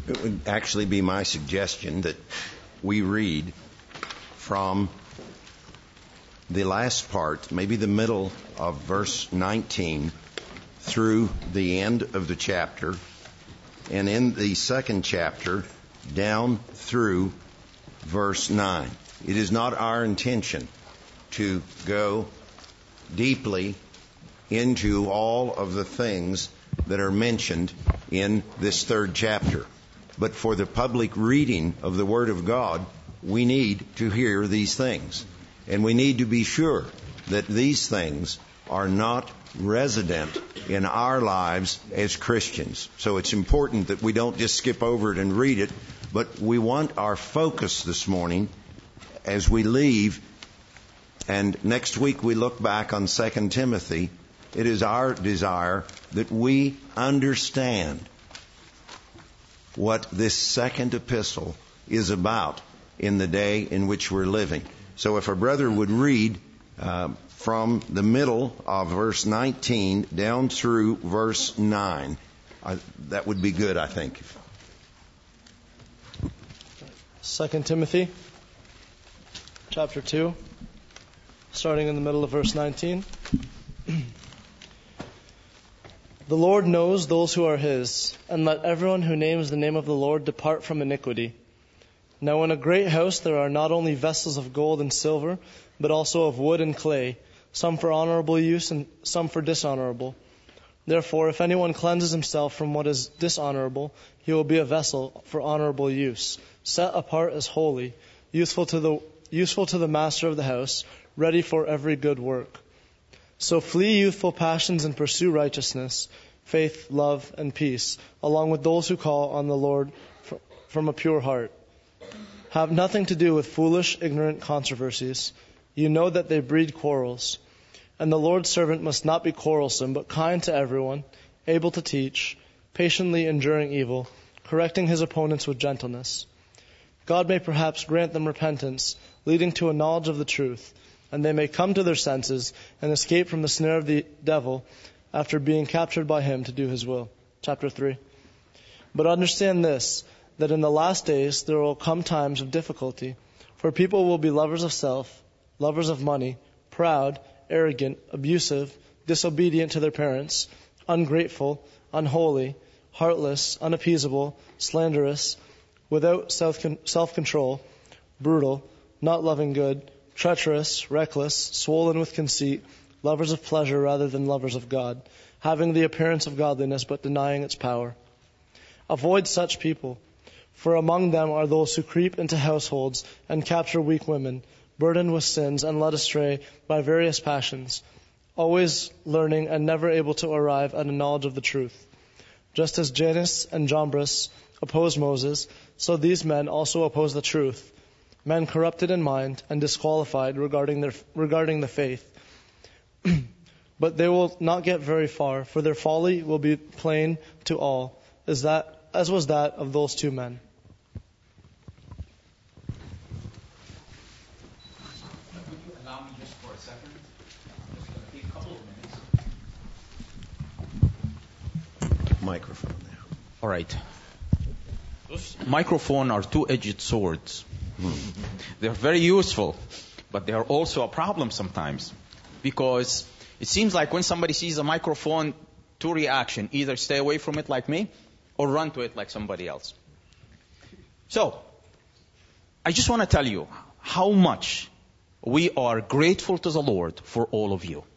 It would actually be my suggestion that we read from the last part, maybe the middle of verse 19, through the end of the chapter, and in the second chapter, down through verse 9. It is not our intention to go deeply into all of the things that are mentioned in this third chapter. But for the public reading of the Word of God, we need to hear these things. And we need to be sure that these things are not resident in our lives as Christians. So it's important that we don't just skip over it and read it, but we want our focus this morning as we leave. And next week we look back on 2 Timothy. It is our desire that we understand what this second epistle is about in the day in which we're living. So if our brother would read from the middle of verse 19 down through verse 9, that would be good, I think. 2 Timothy chapter 2, starting in the middle of verse 19. The Lord knows those who are His, and let everyone who names the name of the Lord depart from iniquity. Now in a great house there are not only vessels of gold and silver, but also of wood and clay, some for honorable use and some for dishonorable. Therefore, if anyone cleanses himself from what is dishonorable, he will be a vessel for honorable use, set apart as holy, useful to the master of the house, ready for every good work. So flee youthful passions and pursue righteousness, faith, love, and peace, along with those who call on the Lord from a pure heart. Have nothing to do with foolish, ignorant controversies. You know that they breed quarrels. And the Lord's servant must not be quarrelsome, but kind to everyone, able to teach, patiently enduring evil, correcting his opponents with gentleness. God may perhaps grant them repentance, leading to a knowledge of the truth, and they may come to their senses and escape from the snare of the devil after being captured by him to do his will. Chapter 3. But understand this, that in the last days there will come times of difficulty, for people will be lovers of self, lovers of money, proud, arrogant, abusive, disobedient to their parents, ungrateful, unholy, heartless, unappeasable, slanderous, without self-control, brutal, not loving good, treacherous, reckless, swollen with conceit, lovers of pleasure rather than lovers of God, having the appearance of godliness but denying its power. Avoid such people, for among them are those who creep into households and capture weak women, burdened with sins and led astray by various passions, always learning and never able to arrive at a knowledge of the truth. Just as Jannes and Jambres opposed Moses, so these men also oppose the truth, men corrupted in mind and disqualified regarding the faith. But they will not get very far, for their folly will be plain to all, as was that of those two men. Allow me just for a second. Just going to take a couple of minutes. Microphone now. All right. Those microphones are two-edged swords. They're very useful, but they are also a problem sometimes, because it seems like when somebody sees a microphone, two reactions: either stay away from it like me, or run to it like somebody else. So, I just want to tell you how much we are grateful to the Lord for all of you.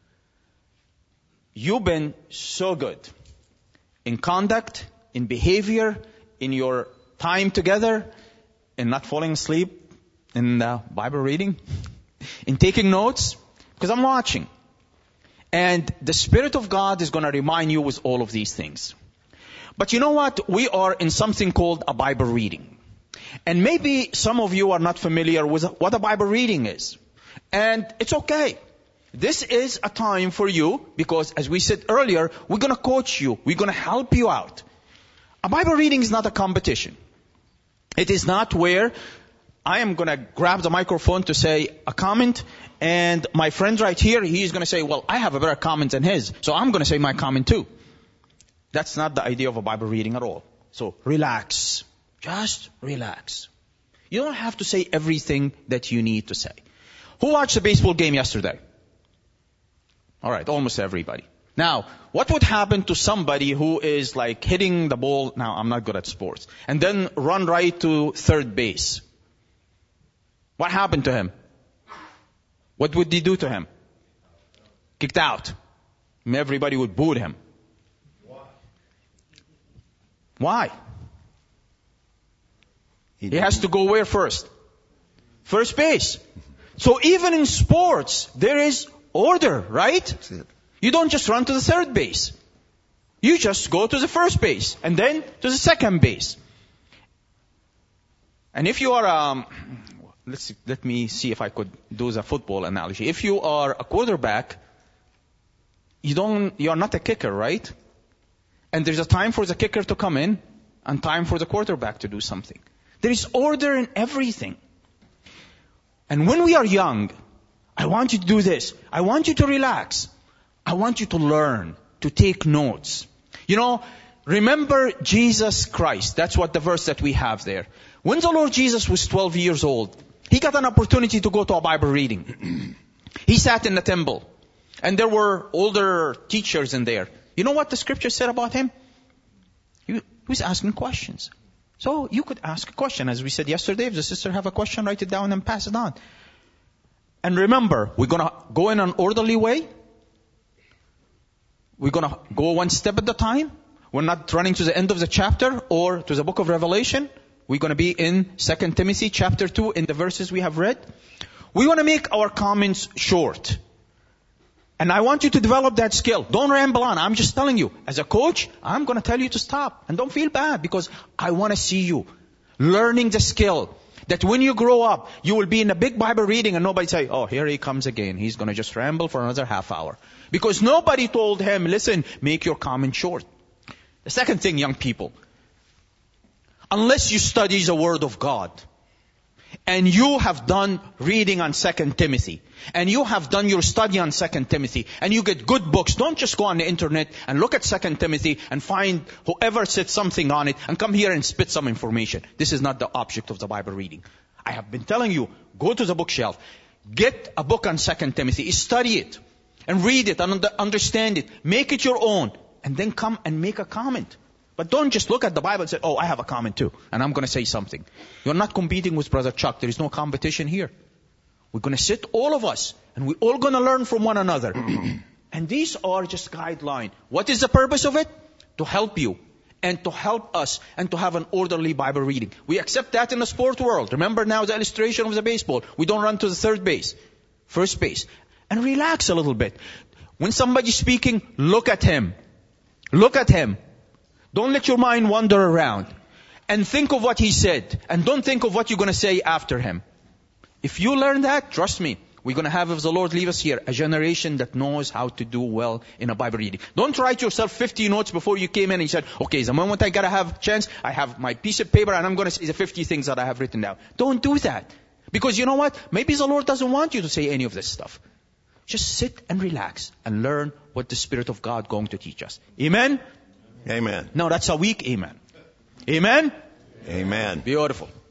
You've been so good in conduct, in behavior, in your time together, in not falling asleep, in Bible reading, in taking notes, because I'm watching. And the Spirit of God is going to remind you with all of these things. But you know what? We are in something called a Bible reading. And maybe some of you are not familiar with what a Bible reading is. And it's okay. This is a time for you, because as we said earlier, we're going to coach you. We're going to help you out. A Bible reading is not a competition. It is not where I am going to grab the microphone to say a comment, and my friend right here, he's going to say, well, I have a better comment than his, so I'm going to say my comment too. That's not the idea of a Bible reading at all. So relax. Just relax. You don't have to say everything that you need to say. Who watched the baseball game yesterday? All right, almost everybody. Now, what would happen to somebody who is like hitting the ball? Now, I'm not good at sports. And then run right to third base. What happened to him? What would they do to him? Kicked out. Everybody would boo him. Why? He has to go where first? First base. So even in sports, there is order, right? That's it. You don't just run to the third base. You just go to the first base and then to the second base. And if you are, let me see if I could do the football analogy. If you are a quarterback, you are not a kicker, right? And there's a time for the kicker to come in and time for the quarterback to do something. There is order in everything. And when we are young, I want you to do this. I want you to relax. I want you to learn, to take notes. Remember Jesus Christ. That's what the verse that we have there. When the Lord Jesus was 12 years old, he got an opportunity to go to a Bible reading. He sat in the temple. And there were older teachers in there. You know what the scripture said about him? He was asking questions. So you could ask a question. As we said yesterday, if the sister have a question, write it down and pass it on. And remember, we're going to go in an orderly way. We're going to go one step at a time. We're not running to the end of the chapter or to the book of Revelation. We're going to be in 2 Timothy chapter 2 in the verses we have read. We want to make our comments short. And I want you to develop that skill. Don't ramble on. I'm just telling you, as a coach, I'm going to tell you to stop. And don't feel bad, because I want to see you learning the skill that when you grow up, you will be in a big Bible reading and nobody say, oh, here he comes again. He's going to just ramble for another half hour. Because nobody told him, listen, make your comment short. The second thing, young people, unless you study the Word of God, and you have done reading on 2 Timothy, and you have done your study on 2 Timothy, and you get good books, don't just go on the internet and look at 2 Timothy and find whoever said something on it and come here and spit some information. This is not the object of the Bible reading. I have been telling you, go to the bookshelf, get a book on 2 Timothy, study it, and read it and understand it, make it your own, and then come and make a comment. But don't just look at the Bible and say, oh, I have a comment too, and I'm going to say something. You're not competing with Brother Chuck. There is no competition here. We're going to sit, all of us, and we're all going to learn from one another. And these are just guidelines. What is the purpose of it? To help you, and to help us, and to have an orderly Bible reading. We accept that in the sport world. Remember now the illustration of the baseball. We don't run to the third base, first base. And relax a little bit. When somebody's speaking, look at him. Look at him. Don't let your mind wander around. And think of what he said. And don't think of what you're going to say after him. If you learn that, trust me, we're going to have, if the Lord leave us here, a generation that knows how to do well in a Bible reading. Don't write yourself 50 notes before you came in and you said, okay, the moment I got to have a chance, I have my piece of paper and I'm going to say the 50 things that I have written down. Don't do that. Because you know what? Maybe the Lord doesn't want you to say any of this stuff. Just sit and relax and learn what the Spirit of God is going to teach us. Amen? Amen. No, that's a weak amen. Amen? Amen. Beautiful.